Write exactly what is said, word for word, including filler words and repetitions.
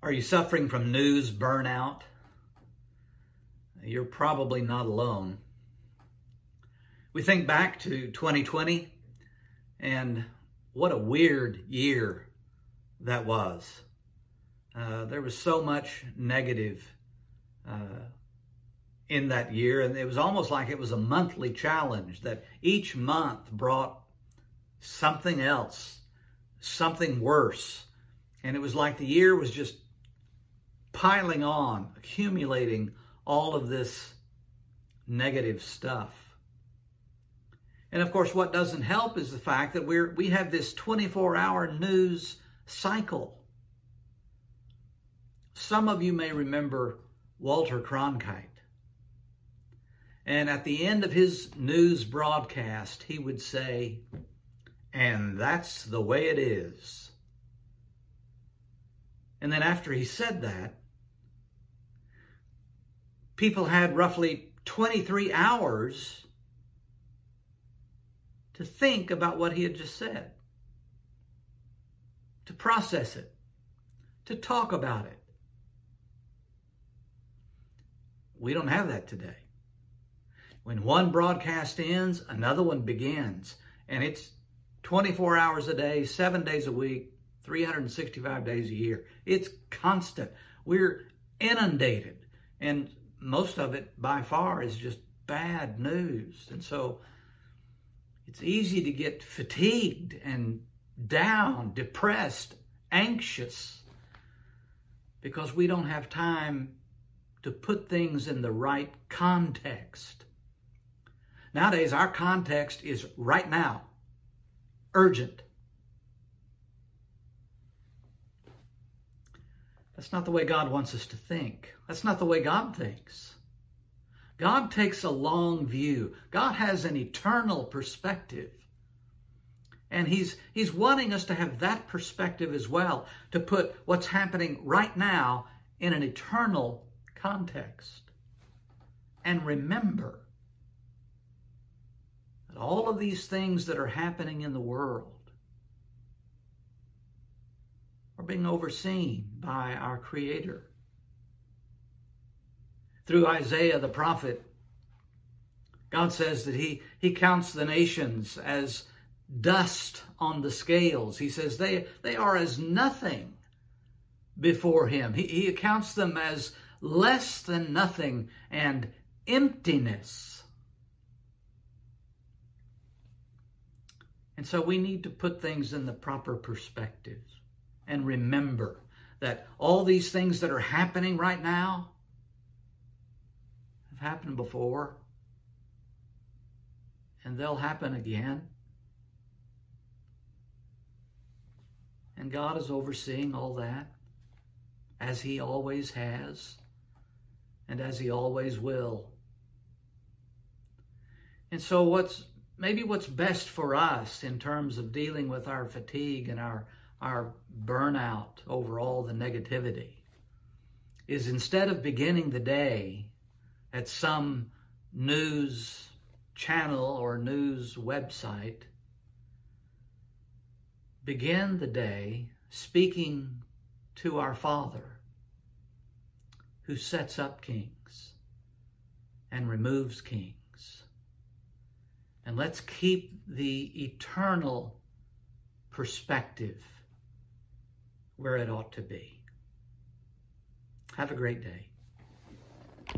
Are you suffering from news burnout? You're probably not alone. We think back to twenty twenty, and what a weird year that was. Uh, there was so much negative uh, in that year, and it was almost like it was a monthly challenge that each month brought something else, something worse. And it was like the year was just piling on, accumulating all of this negative stuff. And of course, what doesn't help is the fact that we're, we have this twenty-four hour news cycle. Some of you may remember Walter Cronkite. And at the end of his news broadcast, he would say, "And that's the way it is." And then after he said that, people had roughly twenty-three hours to think about what he had just said, to process it, to talk about it. We don't have that today. When one broadcast ends, another one begins. And it's twenty-four hours a day, seven days a week, three hundred sixty-five days a year. It's constant. We're inundated. And most of it, by far, is just bad news. And so it's easy to get fatigued and down, depressed, anxious, because we don't have time to put things in the right context. Nowadays, our context is right now, urgent. That's not the way God wants us to think. That's not the way God thinks. God takes a long view. God has an eternal perspective. And he's, he's wanting us to have that perspective as well, to put what's happening right now in an eternal context. And remember that all of these things that are happening in the world are being overseen by our Creator. Through Isaiah the prophet, God says that he, he counts the nations as dust on the scales. He says they, they are as nothing before him. He, he accounts them as less than nothing and emptiness. And so we need to put things in the proper perspective and remember that all these things that are happening right now have happened before, and they'll happen again. And God is overseeing all that, as he always has, and as he always will. And so what's maybe what's best for us in terms of dealing with our fatigue and our, our burnout over all the negativity is, instead of beginning the day at some news channel or news website, begin the day speaking to our Father, who sets up kings and removes kings. And let's keep the eternal perspective where it ought to be. Have a great day.